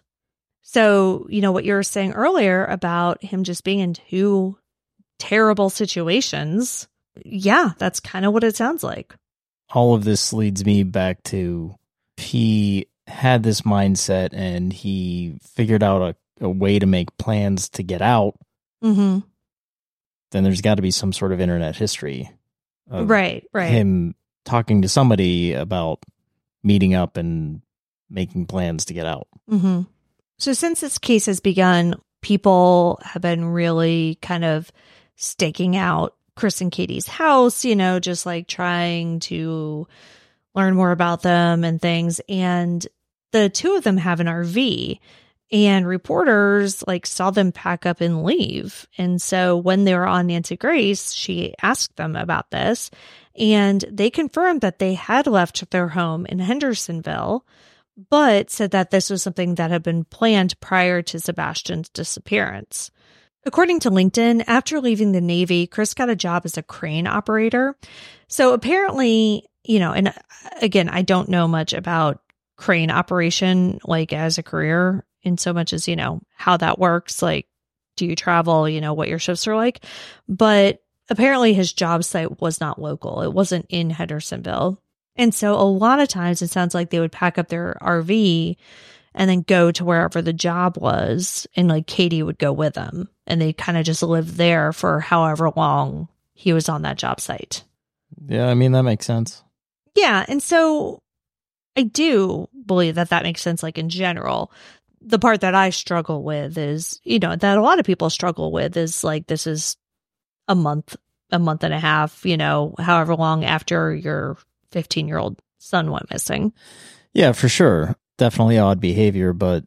So, what you were saying earlier about him just being in 2 terrible situations. Yeah, that's kind of what it sounds like. All of this leads me back to he had this mindset and he figured out a way to make plans to get out. Mm-hmm. Then there's got to be some sort of internet history of right. him talking to somebody about meeting up and making plans to get out. Mm-hmm. So since this case has begun, people have been really kind of staking out Chris and Katie's house, just like trying to learn more about them and things. And the 2 of them have an RV. And reporters saw them pack up and leave. And so when they were on Nancy Grace, she asked them about this and they confirmed that they had left their home in Hendersonville, but said that this was something that had been planned prior to Sebastian's disappearance. According to LinkedIn, after leaving the Navy, Chris got a job as a crane operator. So apparently, and again, I don't know much about crane operation, as a career. In so much as, how that works, do you travel, what your shifts are like. But apparently his job site was not local. It wasn't in Hendersonville. And so a lot of times it sounds like they would pack up their RV and then go to wherever the job was. And Katie would go with them. And they kind of just lived there for however long he was on that job site. Yeah, I mean, that makes sense. Yeah. And so I do believe that makes sense, in general. The part that I struggle with is, that a lot of people struggle with is this is a month and a half, however long after your 15-year-old son went missing. Yeah, for sure. Definitely odd behavior. But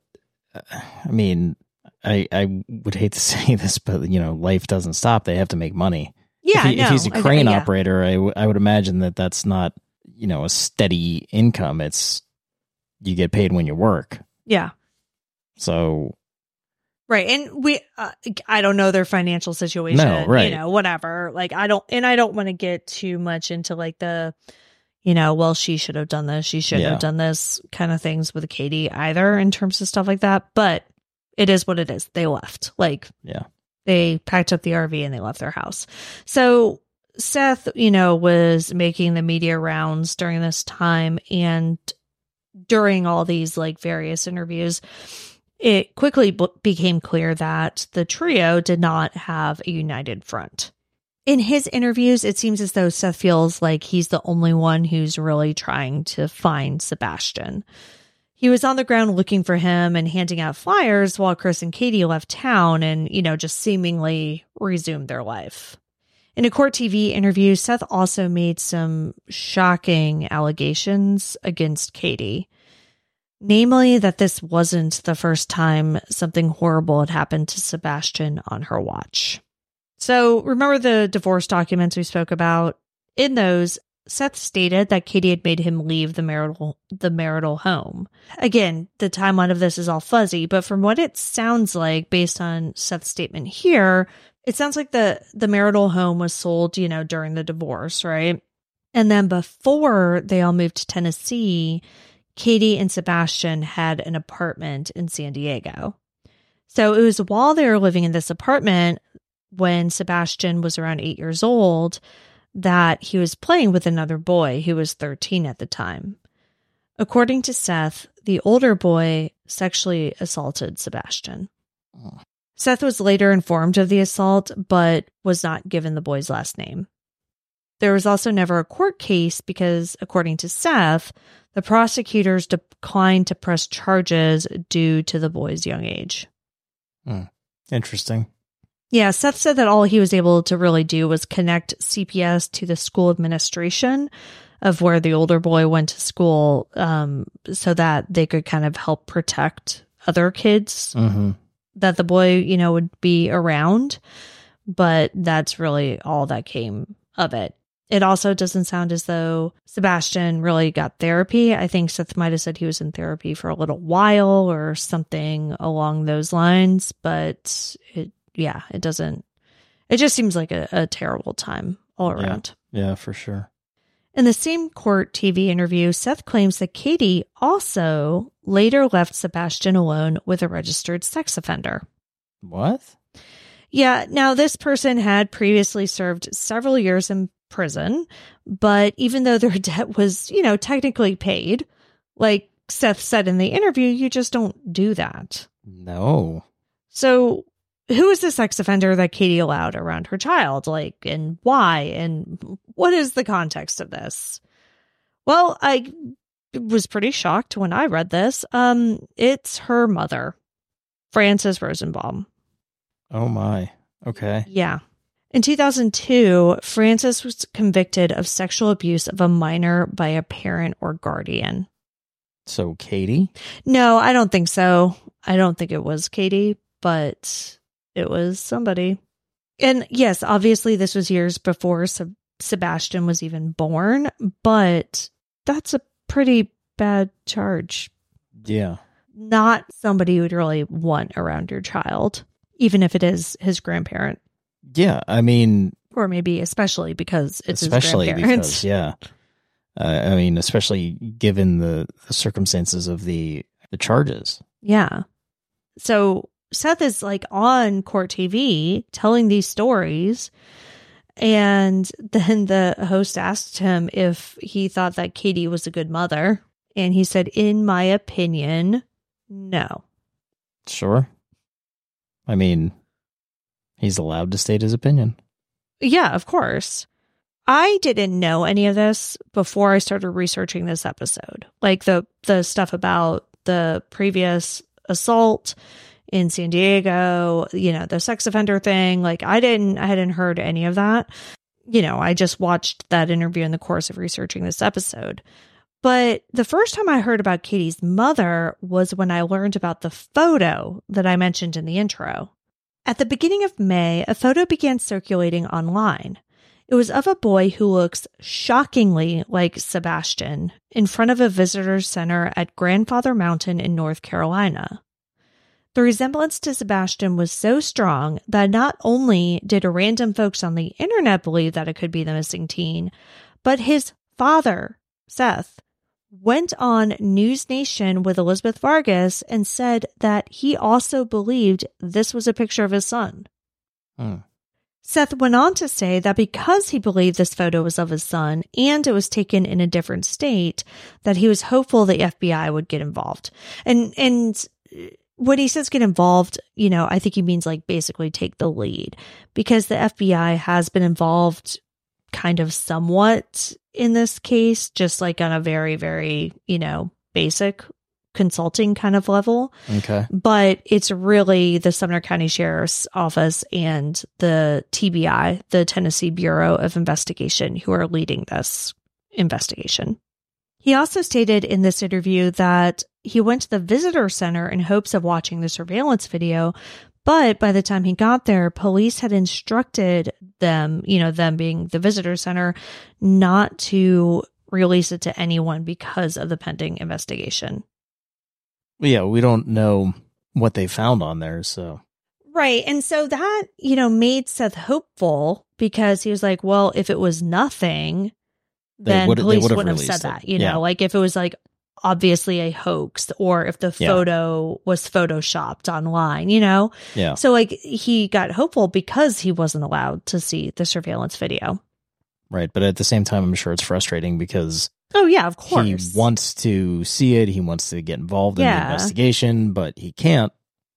I mean, I would hate to say this, but, life doesn't stop. They have to make money. Yeah, if he's a crane operator, I would imagine that's not, a steady income. It's you get paid when you work. Yeah. So, right. And I don't know their financial situation, no, right. Whatever. I don't want to get too much into the, well, she should have done this. She shouldn't have done this kind of things with Katie either in terms of stuff like that. But it is what it is. They left. They packed up the RV and they left their house. So Seth, was making the media rounds during this time and during all these various interviews. it quickly became clear that the trio did not have a united front. In his interviews, it seems as though Seth feels like he's the only one who's really trying to find Sebastian. He was on the ground looking for him and handing out flyers while Chris and Katie left town and, just seemingly resumed their life. In a court TV interview, Seth also made some shocking allegations against Katie. Namely, that this wasn't the first time something horrible had happened to Sebastian on her watch. So remember the divorce documents we spoke about? In those, Seth stated that Katie had made him leave the marital home. Again, the timeline of this is all fuzzy, but from what it sounds like, based on Seth's statement here, it sounds like the marital home was sold, during the divorce, right? And then before they all moved to Tennessee, Katie and Sebastian had an apartment in San Diego. So it was while they were living in this apartment, when Sebastian was around 8 years old, that he was playing with another boy who was 13 at the time. According to Seth, the older boy sexually assaulted Sebastian. Oh. Seth was later informed of the assault, but was not given the boy's last name. There was also never a court case because, according to Seth, the prosecutors declined to press charges due to the boy's young age. Interesting. Yeah, Seth said that all he was able to really do was connect CPS to the school administration of where the older boy went to school, so that they could kind of help protect other kids that the boy, would be around. But that's really all that came of it. It also doesn't sound as though Sebastian really got therapy. I think Seth might have said he was in therapy for a little while or something along those lines, but it doesn't. It just seems like a terrible time all around. Yeah, for sure. In the same court TV interview, Seth claims that Katie also later left Sebastian alone with a registered sex offender. What? Yeah, now this person had previously served several years in prison, but even though their debt was, technically paid, like Seth said in the interview, you just don't do that. No. So who is the sex offender that Katie allowed around her child? And why? And what is the context of this? Well, I was pretty shocked when I read this. It's her mother, Frances Rosenbaum. Oh my. Okay. Yeah. In 2002, Frances was convicted of sexual abuse of a minor by a parent or guardian. So Katie? No, I don't think so. I don't think it was Katie, but it was somebody. And yes, obviously this was years before Sebastian was even born, but that's a pretty bad charge. Yeah. Not somebody you would really want around your child, even if it is his grandparent. Yeah, I mean... Or maybe especially because it's especially his grandparents. Because, yeah. Especially given the circumstances of the charges. Yeah. So Seth is on court TV telling these stories, and then the host asked him if he thought that Katie was a good mother, and he said, in my opinion, no. Sure. I mean, he's allowed to state his opinion. Yeah, of course. I didn't know any of this before I started researching this episode. The stuff about the previous assault in San Diego, the sex offender thing. I hadn't heard any of that. I just watched that interview in the course of researching this episode. But the first time I heard about Katie's mother was when I learned about the photo that I mentioned in the intro. At the beginning of May, a photo began circulating online. It was of a boy who looks shockingly like Sebastian in front of a visitor center at Grandfather Mountain in North Carolina. The resemblance to Sebastian was so strong that not only did random folks on the internet believe that it could be the missing teen, but his father, Seth, went on News Nation with Elizabeth Vargas and said that he also believed this was a picture of his son. Seth went on to say that because he believed this photo was of his son and it was taken in a different state, that he was hopeful the FBI would get involved. And when he says get involved, I think he means like basically take the lead, because the FBI has been involved kind of somewhat in this case, just like on a very, very, basic consulting kind of level. Okay. But it's really the Sumner County Sheriff's Office and the TBI, the Tennessee Bureau of Investigation, who are leading this investigation. He also stated in this interview that he went to the visitor center in hopes of watching the surveillance video, but by the time he got there, police had instructed them, them being the visitor center, not to release it to anyone because of the pending investigation. Yeah, we don't know what they found on there, so. Right. And so that, made Seth hopeful, because he was like, well, if it was nothing, then police wouldn't have said that, like if it was like obviously a hoax, or if the photo was photoshopped online, Yeah. So like he got hopeful because he wasn't allowed to see the surveillance video. Right. But at the same time, I'm sure it's frustrating because oh yeah, of course, he wants to see it. He wants to get involved in the investigation, but he can't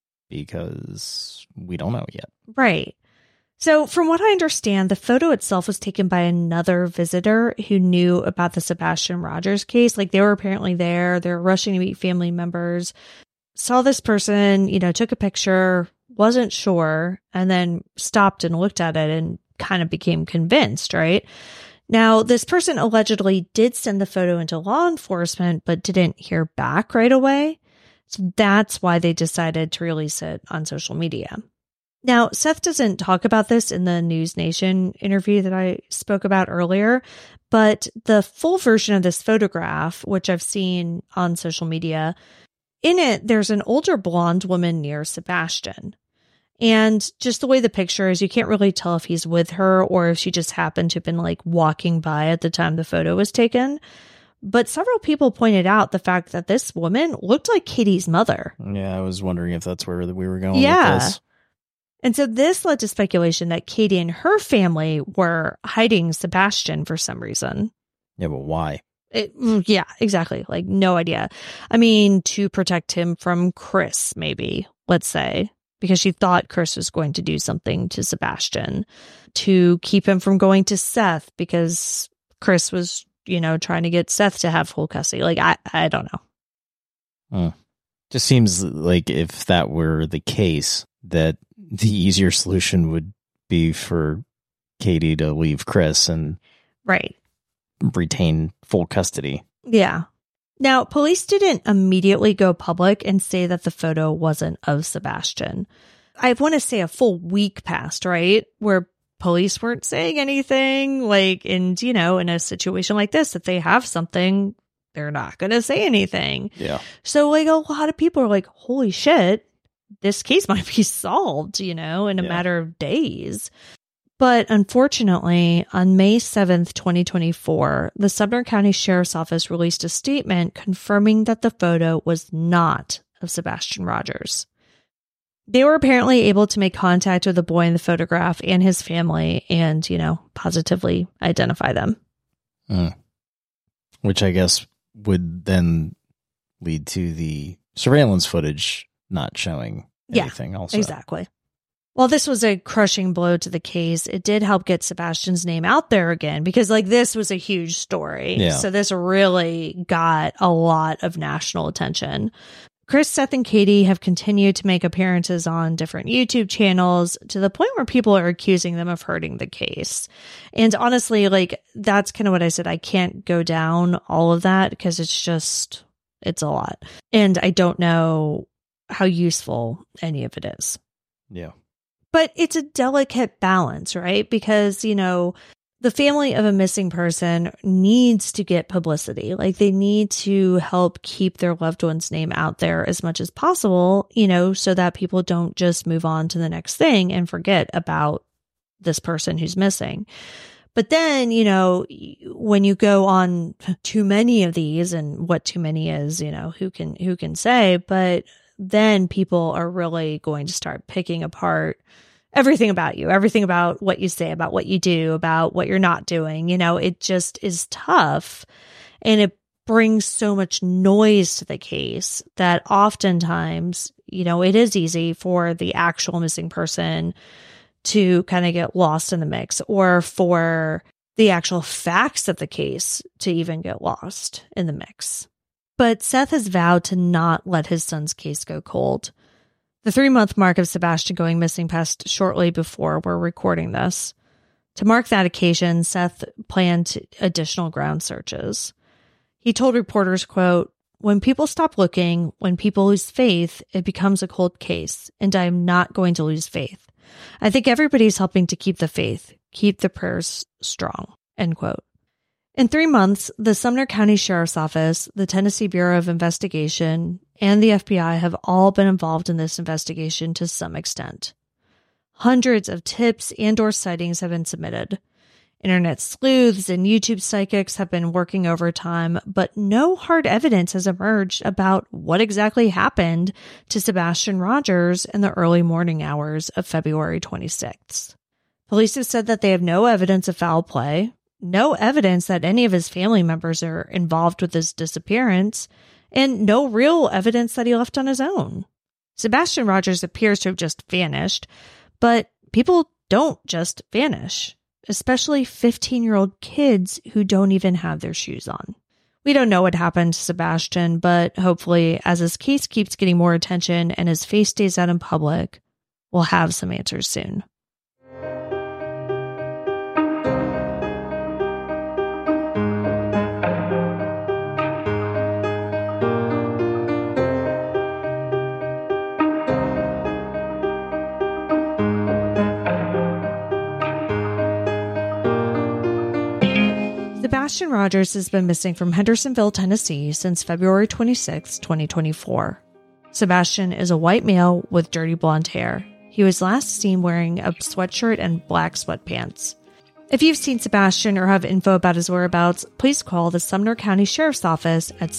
because we don't know yet. Right. So from what I understand, the photo itself was taken by another visitor who knew about the Sebastian Rogers case. Like they were apparently there. They were rushing to meet family members, saw this person, took a picture, wasn't sure, and then stopped and looked at it and kind of became convinced, right? Now, this person allegedly did send the photo into law enforcement, but didn't hear back right away. So that's why they decided to release it on social media. Now, Seth doesn't talk about this in the News Nation interview that I spoke about earlier, but the full version of this photograph, which I've seen on social media, in it, there's an older blonde woman near Sebastian. And just the way the picture is, you can't really tell if he's with her or if she just happened to have been like walking by at the time the photo was taken. But several people pointed out the fact that this woman looked like Katie's mother. Yeah, I was wondering if that's where we were going with this. And so this led to speculation that Katie and her family were hiding Sebastian for some reason. Yeah, but why? Yeah, exactly. Like, no idea. I mean, to protect him from Chris, maybe, let's say, because she thought Chris was going to do something to Sebastian, to keep him from going to Seth because Chris was, trying to get Seth to have full custody. Like, I don't know. Just seems like if that were the case, that the easier solution would be for Katie to leave Chris and retain full custody. Yeah. Now, police didn't immediately go public and say that the photo wasn't of Sebastian. I want to say a full week passed, right? Where police weren't saying anything, like, and, in a situation like this, if they have something, they're not going to say anything. Yeah. So, like, a lot of people are like, holy shit, this case might be solved, in a matter of days. But unfortunately, on May 7th, 2024, the Sumner County Sheriff's Office released a statement confirming that the photo was not of Sebastian Rogers. They were apparently able to make contact with the boy in the photograph and his family and, positively identify them. Which I guess would then lead to the surveillance footage not showing anything also. Exactly. While this was a crushing blow to the case, it did help get Sebastian's name out there again because, this was a huge story. Yeah. So this really got a lot of national attention. Chris, Seth, and Katie have continued to make appearances on different YouTube channels to the point where people are accusing them of hurting the case. And honestly, that's kind of what I said. I can't go down all of that because it's a lot. And I don't know how useful any of it is. Yeah. But it's a delicate balance, right? Because, the family of a missing person needs to get publicity. They need to help keep their loved one's name out there as much as possible, so that people don't just move on to the next thing and forget about this person who's missing. But then, when you go on too many of these, and what too many is, who can say, but then people are really going to start picking apart everything about you, everything about what you say, about what you do, about what you're not doing. It just is tough. And it brings so much noise to the case that oftentimes, it is easy for the actual missing person to kind of get lost in the mix, or for the actual facts of the case to even get lost in the mix. But Seth has vowed to not let his son's case go cold. The 3-month mark of Sebastian going missing passed shortly before we're recording this. To mark that occasion, Seth planned additional ground searches. He told reporters, quote, "When people stop looking, when people lose faith, it becomes a cold case, and I am not going to lose faith. I think everybody's helping to keep the faith, keep the prayers strong," end quote. In 3 months, the Sumner County Sheriff's Office, the Tennessee Bureau of Investigation, and the FBI have all been involved in this investigation to some extent. Hundreds of tips and/or sightings have been submitted. Internet sleuths and YouTube psychics have been working overtime, but no hard evidence has emerged about what exactly happened to Sebastian Rogers in the early morning hours of February 26th. Police have said that they have no evidence of foul play, no evidence that any of his family members are involved with his disappearance, and no real evidence that he left on his own. Sebastian Rogers appears to have just vanished, but people don't just vanish, especially 15-year-old kids who don't even have their shoes on. We don't know what happened to Sebastian, but hopefully, as his case keeps getting more attention and his face stays out in public, we'll have some answers soon. Sebastian Rogers has been missing from Hendersonville, Tennessee since February 26, 2024. Sebastian is a white male with dirty blonde hair. He was last seen wearing a sweatshirt and black sweatpants. If you've seen Sebastian or have info about his whereabouts, please call the Sumner County Sheriff's Office at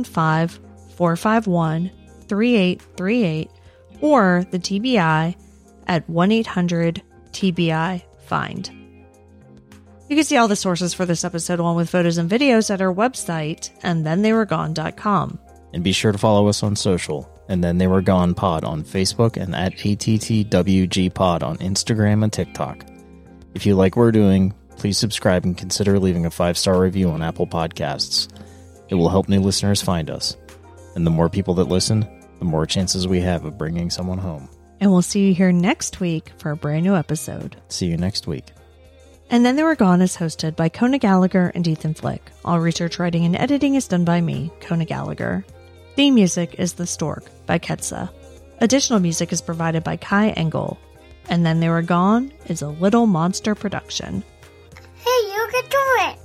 615-451-3838 or the TBI at 1-800-TBI-FIND. You can see all the sources for this episode along with photos and videos at our website, andthentheyweregone.com. And be sure to follow us on social, And Then They Were Gone Pod on Facebook and at ATTWG Pod on Instagram and TikTok. If you like what we're doing, please subscribe and consider leaving a 5-star review on Apple Podcasts. It will help new listeners find us. And the more people that listen, the more chances we have of bringing someone home. And we'll see you here next week for a brand new episode. See you next week. And Then They Were Gone is hosted by Kona Gallagher and Ethan Flick. All research, writing, and editing is done by me, Kona Gallagher. Theme music is The Stork by Ketsa. Additional music is provided by Kai Engel. And Then They Were Gone is a Little Monster production. Hey, you can do it!